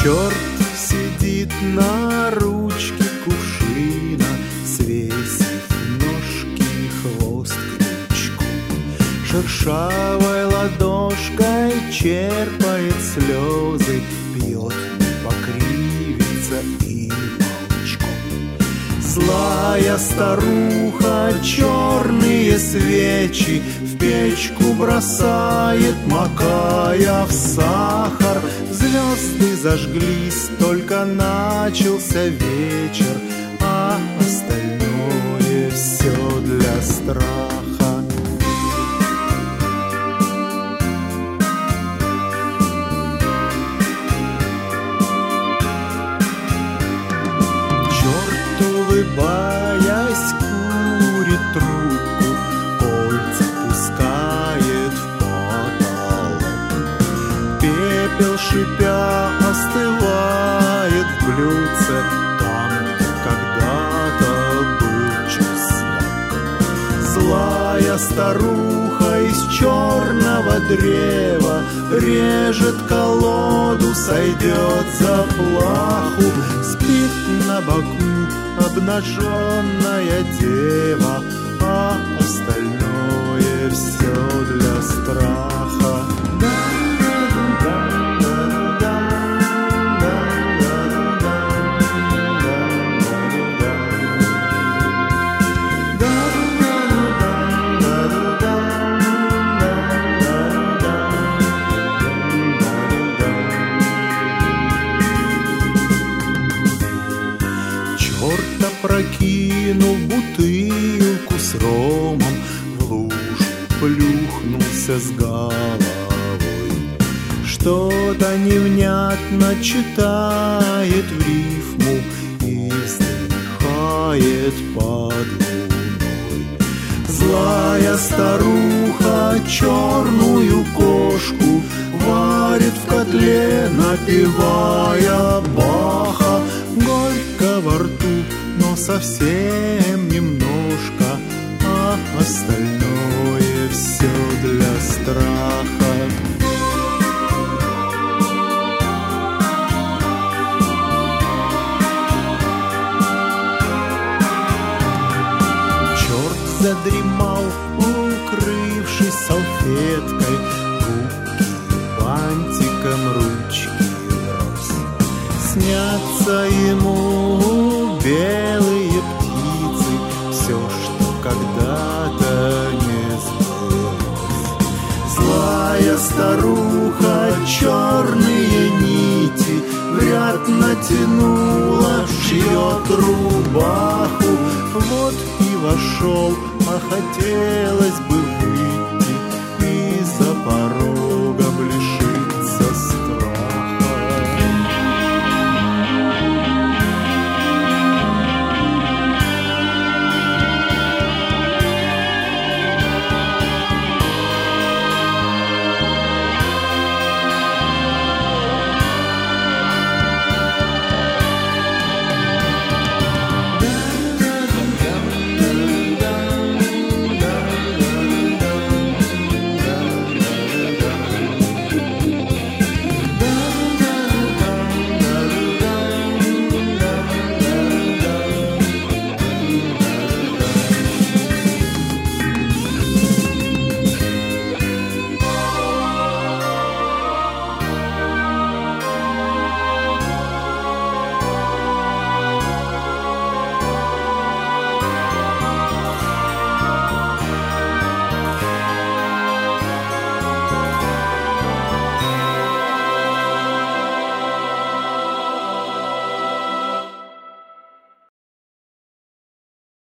Черт сидит на ручке кувшина, свесив ножки и хвост к крючку. Шершавой ладошкой черпает слезы, пьет по кривице и молчком. Злая старуха черные свечи в печку бросает, макая в сахар. Звезды зажглись, только начался вечер, а остальное все для страха. Черт, улыбаясь, курит трубку, кольца пускает в потолок. Пепел, шипя, остывает в блюдце, там, где когда-то был чеснок. Злая старуха из черного древа режет колоду, сойдет за плаху. Спит на боку обнаженная дева, а остальное все для страха. Черт опрокинул бутылку с ромом, в лужу плюхнулся с головой. Что-то невнятно читает в рифму и вздыхает под луной. Злая старуха черную кошку варит в котле, напевая Баха. Горько во рту, но совсем немножко, а остальное все для страха. Черт задремал, укрывшись салфеткой, губки бантиком ручки роз. Снятся ему белые птицы, все, что когда-то не сбылось. Злая старуха черные нити вряд натянула, шьет рубаху. Вот и вошел, а хотелось бы